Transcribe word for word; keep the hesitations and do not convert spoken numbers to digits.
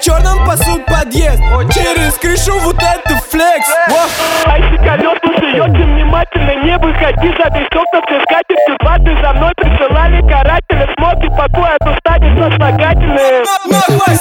черном пасут подъезд. Через крышу вот это флекс. Айси колес, слушай, очень внимательно. Не выходи за песок, но все скатертью дважды за мной присылали карателя. Смотри, покой, а то станешь наслагательным.